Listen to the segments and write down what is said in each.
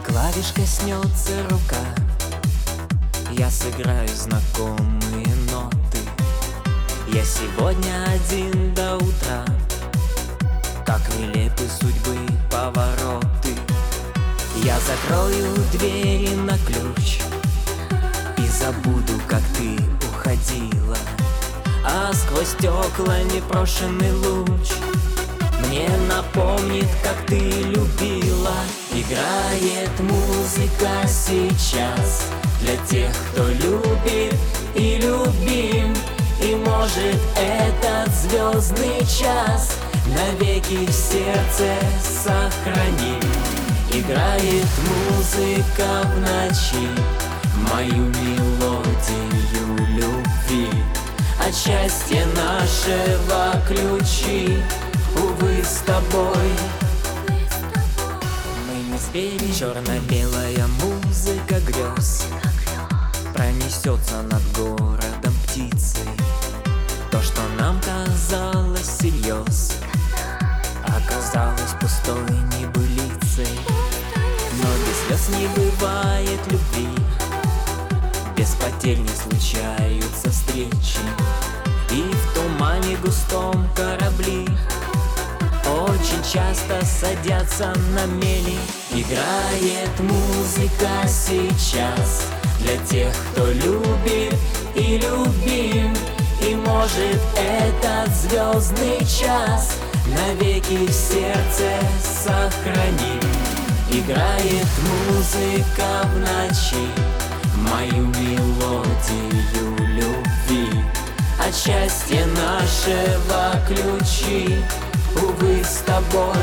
клавиш коснется рука, я сыграю знакомые ноты. Я сегодня один до утра, как нелепы судьбы повороты. Я закрою двери на ключ и забуду, как ты уходила, а сквозь стекла непрошенный луч мне напомнит, как ты любила. Играет музыка сейчас для тех, кто любит и любим. И может этот звездный час навеки в сердце сохраним. Играет музыка в ночи мою мелодию любви, от счастья нашего ключи, увы, с тобой. Мы не звери, черно-белая музыка грез пронесется над городом птицей. То, что нам казалось всерьез, оказалось пустой небылицей. Но без слез не бывает любви, без потерь не случаются встречи, и в тумане густом корабли очень часто садятся на мели. Играет музыка сейчас для тех, кто любит и любим. И может этот звездный час навеки в сердце сохраним. Играет музыка в ночи мою мелодию любви, от счастья нашего ключи, увы, с тобой.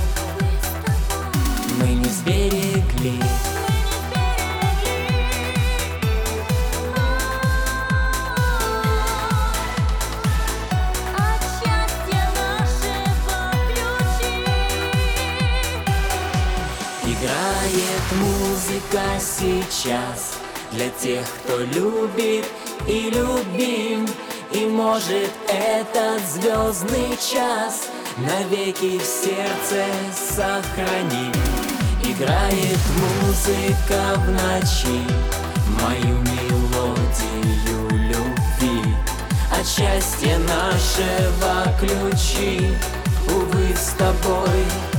Мы не сберегли Играет музыка сейчас для тех, кто любит и любим. И может этот звездный час навеки в сердце сохраним. Играет музыка в ночи мою мелодию любви, от счастья нашего ключи, увы, с тобой.